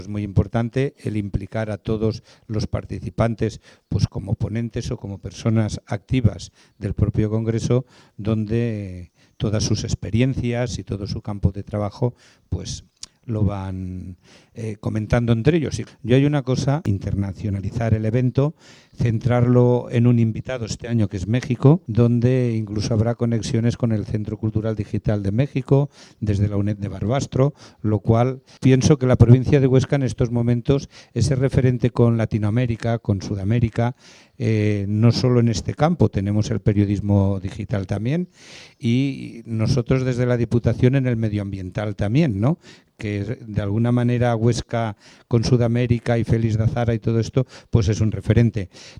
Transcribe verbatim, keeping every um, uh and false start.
Es muy importante el implicar a todos los participantes, pues como ponentes o como personas activas del propio Congreso, donde todas sus experiencias y todo su campo de trabajo, pues lo van eh, comentando entre ellos. Yo hay una cosa, internacionalizar el evento, centrarlo en un invitado este año que es México, donde incluso habrá conexiones con el Centro Cultural Digital de México, desde la UNED de Barbastro, lo cual pienso que la provincia de Huesca en estos momentos es el referente con Latinoamérica, con Sudamérica, eh, no solo en este campo, tenemos el periodismo digital también y nosotros desde la Diputación en el medioambiental también, ¿no? Que de alguna manera Huesca con Sudamérica y Félix de Azara y todo esto, pues es un referente.